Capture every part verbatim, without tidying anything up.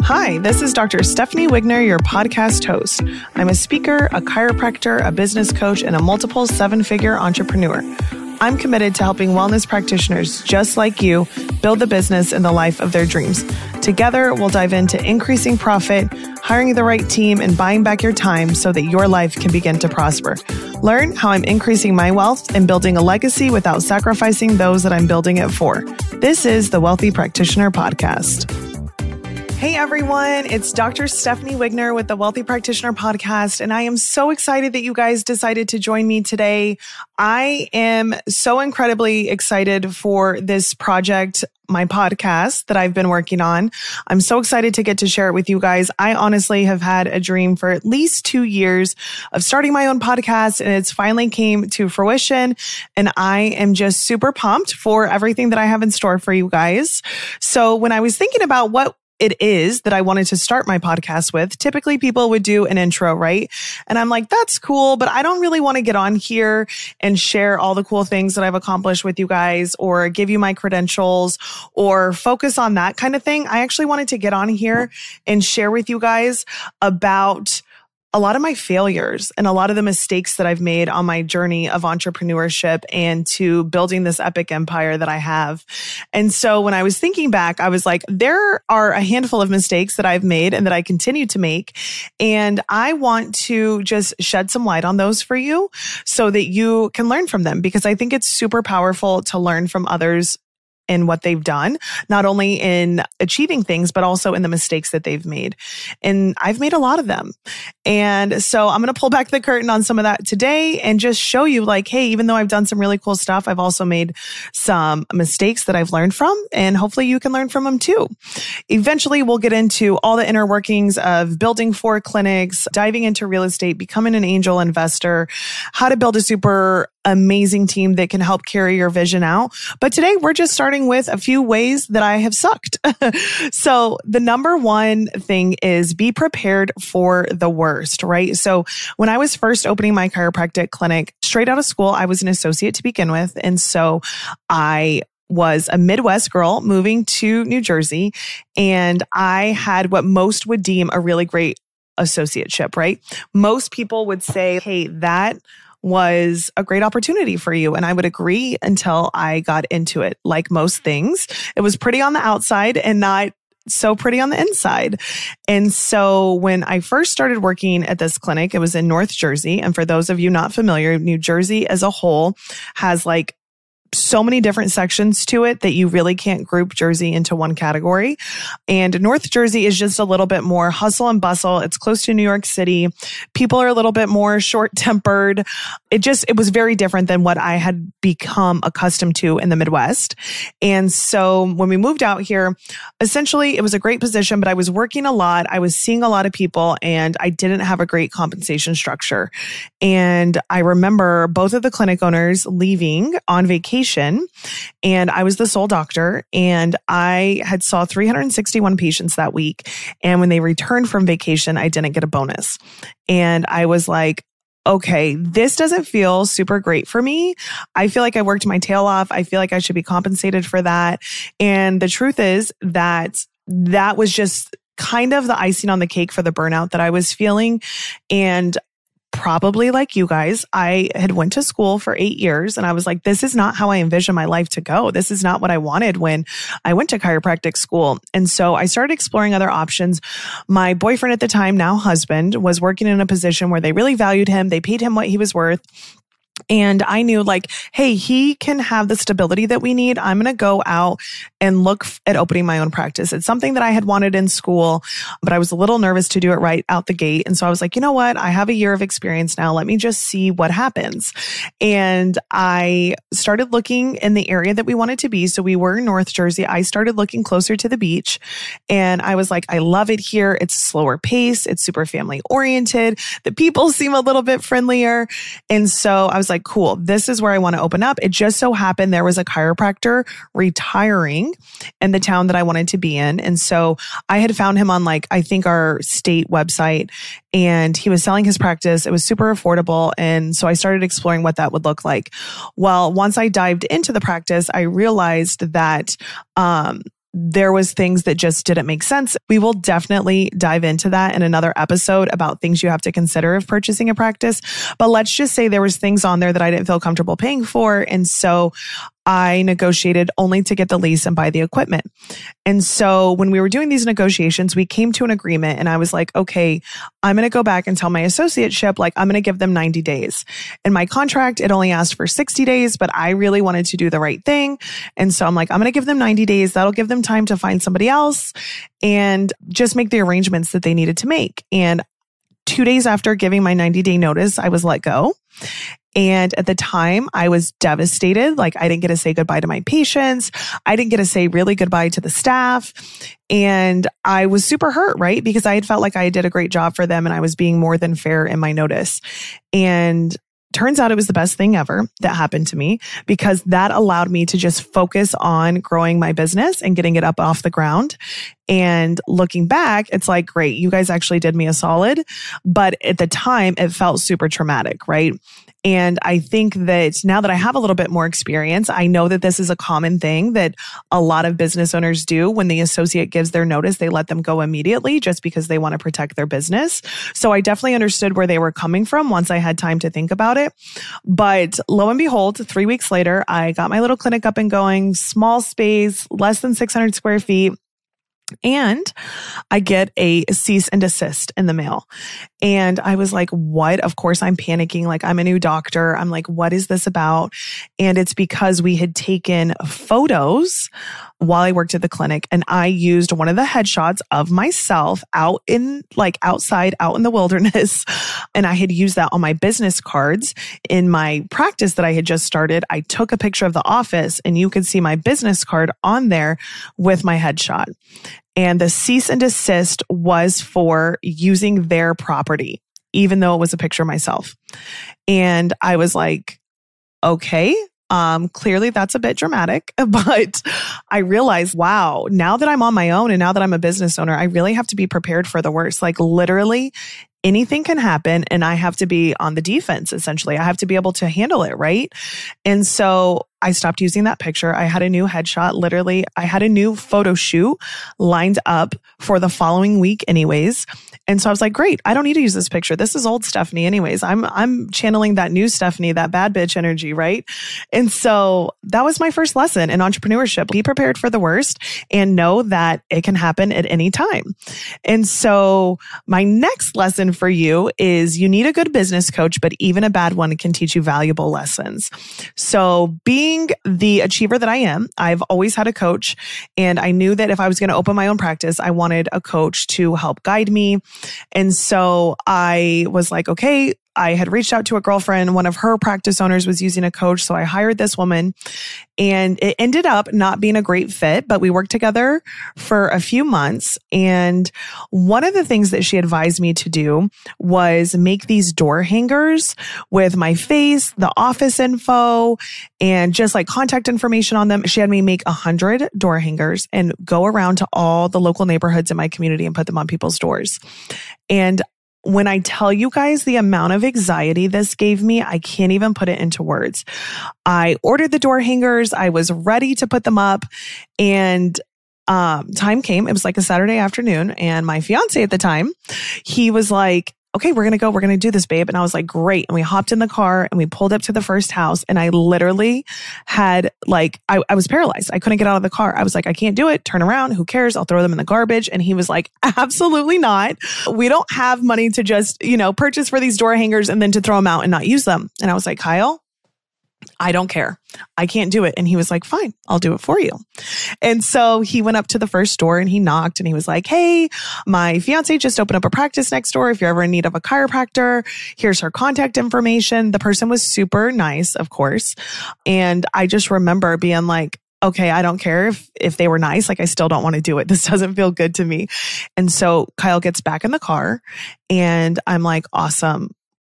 Hi, this is Doctor Stephanie Wigner, your podcast host. I'm a speaker, a chiropractor, a business coach, and a multiple seven-figure entrepreneur. I'm committed to helping wellness practitioners just like you build the business and the life of their dreams. Together, we'll dive into increasing profit, hiring the right team, and buying back your time so that your life can begin to prosper. Learn how I'm increasing my wealth and building a legacy without sacrificing those that I'm building it for. This is the Wealthy Practitioner Podcast. Hey everyone, it's Doctor Stephanie Wigner with the Wealthy Practitioner Podcast, and I am so excited that you guys decided to join me today. I am so incredibly excited for this project, my podcast that I've been working on. I'm so excited to get to share it with you guys. I honestly have had a dream for at least two years of starting my own podcast, and it's finally came to fruition. And I am just super pumped for everything that I have in store for you guys. So when I was thinking about what it is that I wanted to start my podcast with, typically people would do an intro, right? And I'm like, that's cool, but I don't really want to get on here and share all the cool things that I've accomplished with you guys or give you my credentials or focus on that kind of thing. I actually wanted to get on here and share with you guys about a lot of my failures and a lot of the mistakes that I've made on my journey of entrepreneurship and to building this epic empire that I have. And so when I was thinking back, I was like, there are a handful of mistakes that I've made and that I continue to make. And I want to just shed some light on those for you so that you can learn from them, because I think it's super powerful to learn from others in what they've done, not only in achieving things, but also in the mistakes that they've made. And I've made a lot of them. And so I'm going to pull back the curtain on some of that today and just show you like, hey, even though I've done some really cool stuff, I've also made some mistakes that I've learned from, and hopefully you can learn from them too. Eventually, we'll get into all the inner workings of building four clinics, diving into real estate, becoming an angel investor, how to build a super amazing team that can help carry your vision out. But today we're just starting with a few ways that I have sucked. So the number one thing is be prepared for the worst, right? So when I was first opening my chiropractic clinic, straight out of school, I was an associate to begin with. And so I was a Midwest girl moving to New Jersey, and I had what most would deem a really great associateship, right? Most people would say, hey, that was a great opportunity for you. And I would agree until I got into it. Like most things, it was pretty on the outside and not so pretty on the inside. And so when I first started working at this clinic, it was in North Jersey. And for those of you not familiar, New Jersey as a whole has like so many different sections to it that you really can't group Jersey into one category. And North Jersey is just a little bit more hustle and bustle. It's close to New York City. People are a little bit more short-tempered. It just, it was very different than what I had become accustomed to in the Midwest. And so when we moved out here, essentially it was a great position, but I was working a lot. I was seeing a lot of people, and I didn't have a great compensation structure. And I remember both of the clinic owners leaving on vacation, and I was the sole doctor, and I had saw three hundred sixty-one patients that week. And when they returned from vacation, I didn't get a bonus. And I was like, okay, this doesn't feel super great for me. I feel like I worked my tail off. I feel like I should be compensated for that. And the truth is that that was just kind of the icing on the cake for the burnout that I was feeling. And probably like you guys, I had went to school for eight years and I was like, this is not how I envision my life to go. This is not what I wanted when I went to chiropractic school. And so I started exploring other options. My boyfriend at the time, now husband, was working in a position where they really valued him. They paid him what he was worth. And I knew like, hey, he can have the stability that we need. I'm going to go out and look at opening my own practice. It's something that I had wanted in school, but I was a little nervous to do it right out the gate. And so I was like, you know what? I have a year of experience now. Let me just see what happens. And I started looking in the area that we wanted to be. So we were in North Jersey. I started looking closer to the beach, and I was like, I love it here. It's a slower pace. It's super family oriented. The people seem a little bit friendlier. And so I was like, cool, this is where I want to open up. It just so happened there was a chiropractor retiring in the town that I wanted to be in. And so I had found him on like, I think our state website, and he was selling his practice. It was super affordable. And so I started exploring what that would look like. Well, once I dived into the practice, I realized that, um, there was things that just didn't make sense. We will definitely dive into that in another episode about things you have to consider if purchasing a practice. But let's just say there was things on there that I didn't feel comfortable paying for. And so I negotiated only to get the lease and buy the equipment. And so when we were doing these negotiations, we came to an agreement and I was like, okay, I'm going to go back and tell my associateship, like I'm going to give them ninety days. In my contract, it only asked for sixty days, but I really wanted to do the right thing. And so I'm like, I'm going to give them ninety days. That'll give them time to find somebody else and just make the arrangements that they needed to make. And two days after giving my ninety day notice, I was let go. And at the time, I was devastated. Like I didn't get to say goodbye to my patients. I didn't get to say really goodbye to the staff. And I was super hurt, right? Because I had felt like I did a great job for them and I was being more than fair in my notice. And turns out it was the best thing ever that happened to me because that allowed me to just focus on growing my business and getting it up off the ground. And looking back, it's like, great, you guys actually did me a solid. But at the time, it felt super traumatic, right? And I think that now that I have a little bit more experience, I know that this is a common thing that a lot of business owners do. When the associate gives their notice, they let them go immediately just because they want to protect their business. So I definitely understood where they were coming from once I had time to think about it. But lo and behold, three weeks later, I got my little clinic up and going, small space, less than six hundred square feet. And I get a cease and desist in the mail. And I was like, what? Of course, I'm panicking. Like, I'm a new doctor. I'm like, what is this about? And it's because we had taken photos while I worked at the clinic. And I used one of the headshots of myself out in, like outside, out in the wilderness. And I had used that on my business cards in my practice that I had just started. I took a picture of the office and you could see my business card on there with my headshot. And the cease and desist was for using their property, even though it was a picture of myself. And I was like, okay, um, clearly that's a bit dramatic, but I realized, wow, now that I'm on my own and now that I'm a business owner, I really have to be prepared for the worst. Like literally anything can happen and I have to be on the defense, essentially. I have to be able to handle it, right? And so I stopped using that picture. I had a new headshot. Literally, I had a new photo shoot lined up for the following week anyways. And so I was like, great, I don't need to use this picture. This is old Stephanie anyways. I'm I'm channeling that new Stephanie, that bad bitch energy, right? And so that was my first lesson in entrepreneurship. Be prepared for the worst and know that it can happen at any time. And so my next lesson for you is you need a good business coach, but even a bad one can teach you valuable lessons. So being the achiever that I am, I've always had a coach, and I knew that if I was going to open my own practice, I wanted a coach to help guide me. And so I was like, okay, I had reached out to a girlfriend. One of her practice owners was using a coach. So I hired this woman and it ended up not being a great fit, but we worked together for a few months. And one of the things that she advised me to do was make these door hangers with my face, the office info, and just like contact information on them. She had me make a hundred door hangers and go around to all the local neighborhoods in my community and put them on people's doors. And when I tell you guys the amount of anxiety this gave me, I can't even put it into words. I ordered the door hangers. I was ready to put them up, and um, time came. It was like a Saturday afternoon, and my fiance at the time, he was like, okay, we're going to go. We're going to do this, babe. And I was like, great. And we hopped in the car and we pulled up to the first house. And I literally had like, I, I was paralyzed. I couldn't get out of the car. I was like, I can't do it. Turn around. Who cares? I'll throw them in the garbage. And he was like, absolutely not. We don't have money to just, you know, purchase for these door hangers and then to throw them out and not use them. And I was like, Kyle, I don't care. I can't do it. And he was like, fine, I'll do it for you. And so he went up to the first door and he knocked and he was like, hey, my fiance just opened up a practice next door. If you're ever in need of a chiropractor, here's her contact information. The person was super nice, of course. And I just remember being like, okay, I don't care if, if they were nice. Like, I still don't want to do it. This doesn't feel good to me. And so Kyle gets back in the car and I'm like, awesome.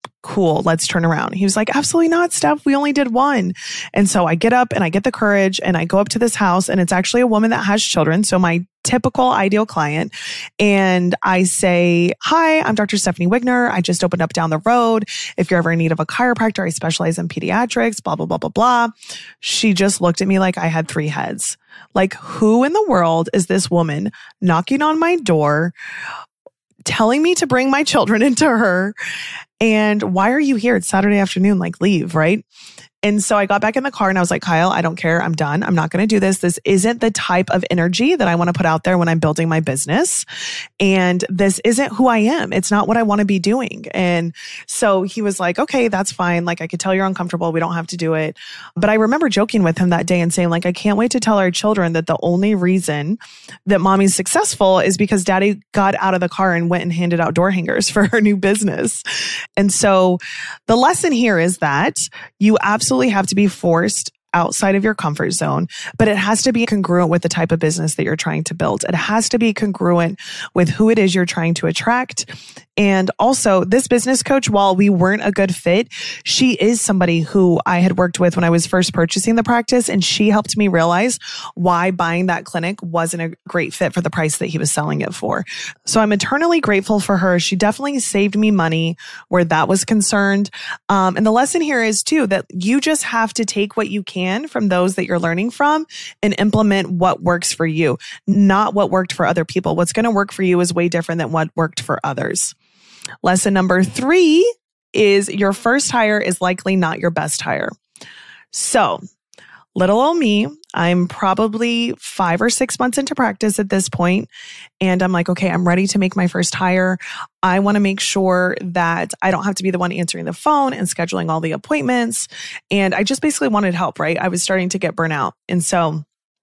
cool, let's turn around. He was like, absolutely not, Steph. We only did one. And so I get up and I get the courage and I go up to this house, and it's actually a woman that has children. So my typical ideal client. And I say, hi, I'm Doctor Stephanie Wigner. I just opened up down the road. If you're ever in need of a chiropractor, I specialize in pediatrics, blah, blah, blah, blah, blah. She just looked at me like I had three heads. Like, who in the world is this woman knocking on my door, telling me to bring my children into her? And why are you here? It's Saturday afternoon, like leave, right? And so I got back in the car and I was like, Kyle, I don't care. I'm done. I'm not going to do this. This isn't the type of energy that I want to put out there when I'm building my business. And this isn't who I am. It's not what I want to be doing. And so he was like, okay, that's fine. Like, I could tell you're uncomfortable. We don't have to do it. But I remember joking with him that day and saying, like, I can't wait to tell our children that the only reason that mommy's successful is because daddy got out of the car and went and handed out door hangers for her new business. And so the lesson here is that you absolutely have to be forced outside of your comfort zone, but it has to be congruent with the type of business that you're trying to build. It has to be congruent with who it is you're trying to attract. And also, this business coach, while we weren't a good fit, she is somebody who I had worked with when I was first purchasing the practice, and she helped me realize why buying that clinic wasn't a great fit for the price that he was selling it for. So I'm eternally grateful for her. She definitely saved me money where that was concerned. Um, and the lesson here is too, that you just have to take what you can from those that you're learning from and implement what works for you, not what worked for other people. What's going to work for you is way different than what worked for others. Lesson number three is your first hire is likely not your best hire. So little old me, I'm probably five or six months into practice at this point, and I'm like, okay, I'm ready to make my first hire. I want to make sure that I don't have to be the one answering the phone and scheduling all the appointments. And I just basically wanted help, right? I was starting to get burnt out. And so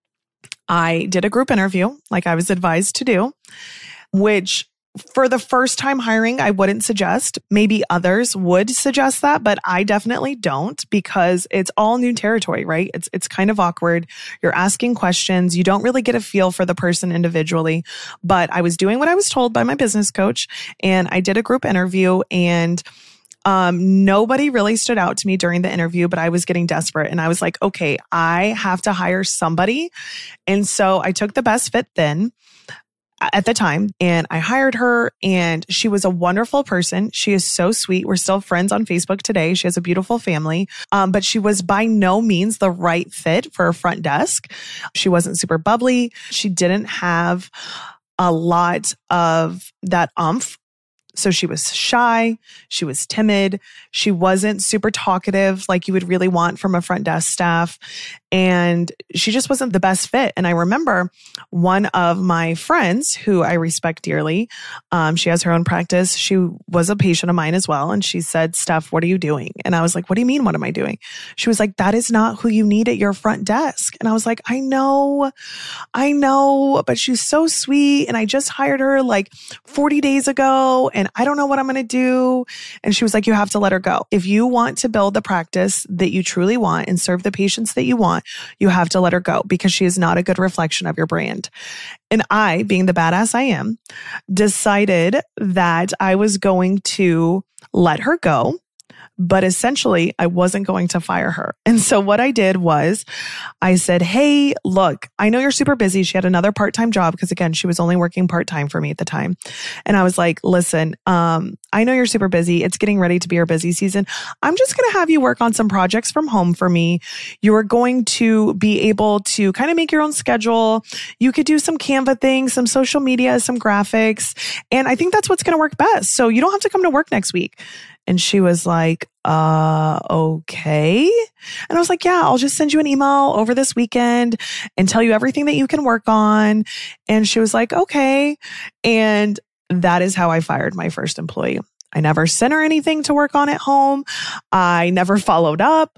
I did a group interview like I was advised to do, which for the first time hiring, I wouldn't suggest. Maybe others would suggest that, but I definitely don't, because it's all new territory, right? It's it's kind of awkward. You're asking questions. You don't really get a feel for the person individually. But I was doing what I was told by my business coach, and I did a group interview, and Um, nobody really stood out to me during the interview, but I was getting desperate, and I was like, okay, I have to hire somebody. And so I took the best fit then at the time, and I hired her, and she was a wonderful person. She is so sweet. We're still friends on Facebook today. She has a beautiful family. Um, but she was by no means the right fit for a front desk. She wasn't super bubbly. She didn't have a lot of that oomph. So she was shy, she was timid, she wasn't super talkative like you would really want from a front desk staff, and she just wasn't the best fit. And I remember one of my friends who I respect dearly, um, she has her own practice. She was a patient of mine as well. And she said, Steph, what are you doing? And I was like, what do you mean, what am I doing? She was like, that is not who you need at your front desk. And I was like, I know, I know, but she's so sweet. And I just hired her like forty days ago, and I don't know what I'm going to do. And she was like, you have to let her go. If you want to build the practice that you truly want and serve the patients that you want, you have to let her go, because she is not a good reflection of your brand. And I, being the badass I am, decided that I was going to let her go. But essentially, I wasn't going to fire her. And so what I did was I said, hey, look, I know you're super busy. She had another part-time job because, again, she was only working part-time for me at the time. And I was like, listen, um, I know you're super busy. It's getting ready to be your busy season. I'm just going to have you work on some projects from home for me. You are going to be able to kind of make your own schedule. You could do some Canva things, some social media, some graphics. And I think that's what's going to work best. So you don't have to come to work next week. And she was like, uh, okay. And I was like, yeah, I'll just send you an email over this weekend and tell you everything that you can work on. And she was like, okay. And that is how I fired my first employee. I never sent her anything to work on at home. I never followed up.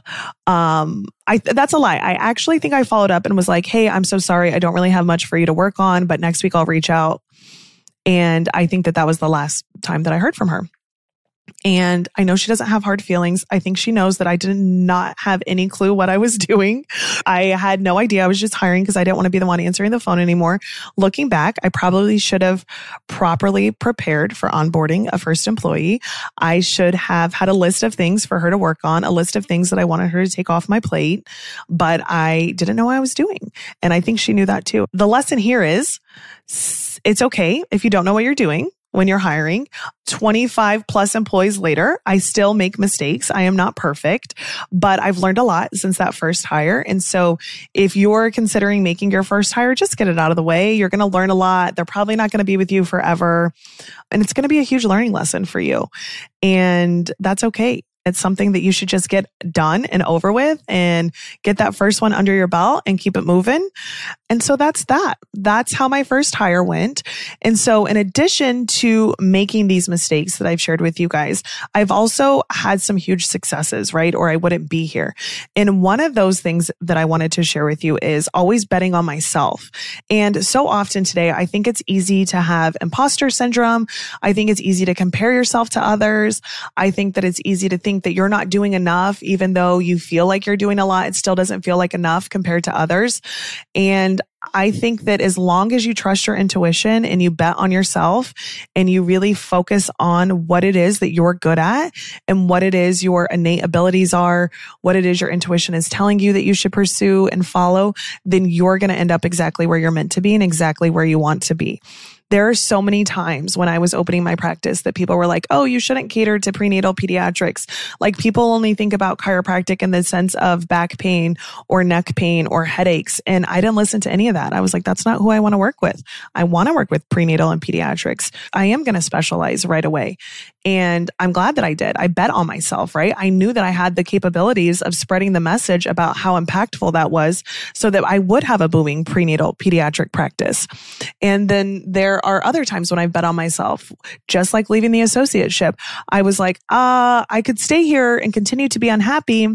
Um, I, that's a lie. I actually think I followed up and was like, hey, I'm so sorry. I don't really have much for you to work on, but next week I'll reach out. And I think that that was the last time that I heard from her. And I know she doesn't have hard feelings. I think she knows that I did not have any clue what I was doing. I had no idea. I was just hiring because I didn't want to be the one answering the phone anymore. Looking back, I probably should have properly prepared for onboarding a first employee. I should have had a list of things for her to work on, a list of things that I wanted her to take off my plate, but I didn't know what I was doing. And I think she knew that too. The lesson here is it's okay if you don't know what you're doing. When you're hiring, twenty-five plus employees later, I still make mistakes. I am not perfect, but I've learned a lot since that first hire. And so if you're considering making your first hire, just get it out of the way. You're going to learn a lot. They're probably not going to be with you forever. And it's going to be a huge learning lesson for you. And that's okay. It's something that you should just get done and over with and get that first one under your belt and keep it moving. And so that's that. That's how my first hire went. And so in addition to making these mistakes that I've shared with you guys, I've also had some huge successes, right? Or I wouldn't be here. And one of those things that I wanted to share with you is always betting on myself. And so often today, I think it's easy to have imposter syndrome. I think it's easy to compare yourself to others. I think that it's easy to think that you're not doing enough, even though you feel like you're doing a lot, it still doesn't feel like enough compared to others. And I think that as long as you trust your intuition and you bet on yourself and you really focus on what it is that you're good at and what it is your innate abilities are, what it is your intuition is telling you that you should pursue and follow, then you're going to end up exactly where you're meant to be and exactly where you want to be. There are so many times when I was opening my practice that people were like, oh, you shouldn't cater to prenatal pediatrics. Like people only think about chiropractic in the sense of back pain or neck pain or headaches. And I didn't listen to any of that. I was like, that's not who I want to work with. I want to work with prenatal and pediatrics. I am going to specialize right away. And I'm glad that I did. I bet on myself, right? I knew that I had the capabilities of spreading the message about how impactful that was so that I would have a booming prenatal pediatric practice. And then there are other times when I've bet on myself, just like leaving the associateship. I was like, uh, I could stay here and continue to be unhappy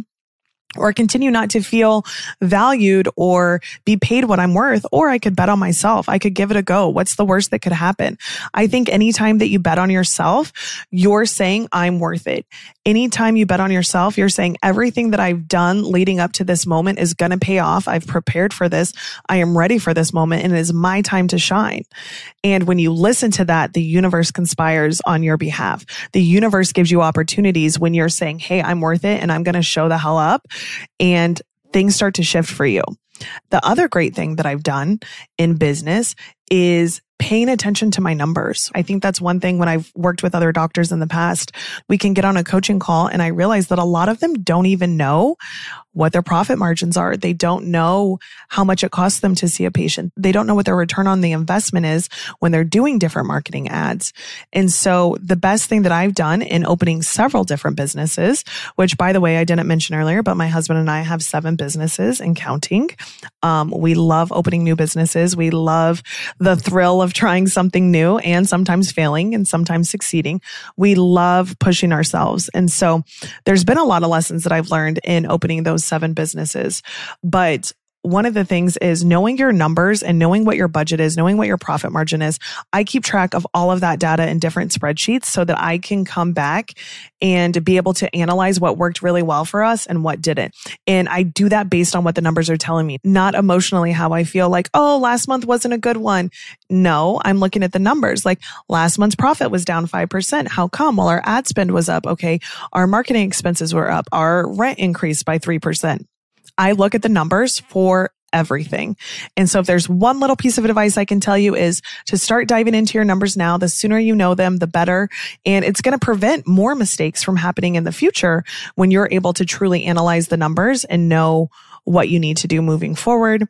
or continue not to feel valued or be paid what I'm worth, or I could bet on myself. I could give it a go. What's the worst that could happen? I think anytime that you bet on yourself, you're saying, I'm worth it. Anytime you bet on yourself, you're saying everything that I've done leading up to this moment is going to pay off. I've prepared for this. I am ready for this moment and it is my time to shine. And when you listen to that, the universe conspires on your behalf. The universe gives you opportunities when you're saying, hey, I'm worth it and I'm going to show the hell up. And things start to shift for you. The other great thing that I've done in business is paying attention to my numbers. I think that's one thing when I've worked with other doctors in the past, we can get on a coaching call and I realize that a lot of them don't even know what their profit margins are. They don't know how much it costs them to see a patient. They don't know what their return on the investment is when they're doing different marketing ads. And so the best thing that I've done in opening several different businesses, which by the way, I didn't mention earlier, but my husband and I have seven businesses and counting. Um, we love opening new businesses. We love the thrill of trying something new and sometimes failing and sometimes succeeding. We love pushing ourselves. And so there's been a lot of lessons that I've learned in opening those seven businesses. But one of the things is knowing your numbers and knowing what your budget is, knowing what your profit margin is. I keep track of all of that data in different spreadsheets so that I can come back and be able to analyze what worked really well for us and what didn't. And I do that based on what the numbers are telling me, not emotionally how I feel like, oh, last month wasn't a good one. No, I'm looking at the numbers. Like last month's profit was down five percent. How come? Well, our ad spend was up. Okay. Our marketing expenses were up. Our rent increased by three percent. I look at the numbers for everything. And so if there's one little piece of advice I can tell you is to start diving into your numbers now. The sooner you know them, the better. And it's going to prevent more mistakes from happening in the future when you're able to truly analyze the numbers and know what you need to do moving forward.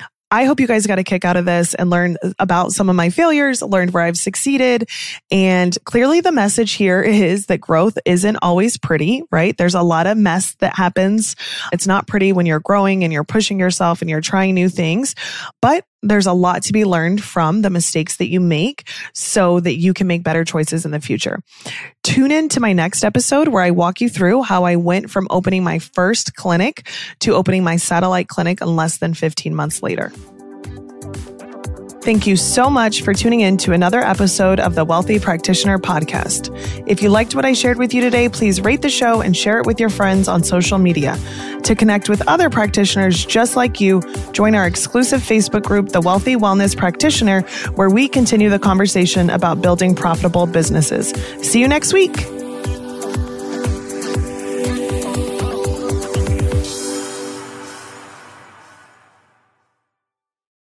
I hope you guys got a kick out of this and learned about some of my failures, learned where I've succeeded. And clearly the message here is that growth isn't always pretty, right? There's a lot of mess that happens. It's not pretty when you're growing and you're pushing yourself and you're trying new things, but there's a lot to be learned from the mistakes that you make so that you can make better choices in the future. Tune in to my next episode where I walk you through how I went from opening my first clinic to opening my satellite clinic in less than fifteen months later. Thank you so much for tuning in to another episode of the Wealthy Practitioner Podcast. If you liked what I shared with you today, please rate the show and share it with your friends on social media. To connect with other practitioners just like you, join our exclusive Facebook group, The Wealthy Wellness Practitioner, where we continue the conversation about building profitable businesses. See you next week.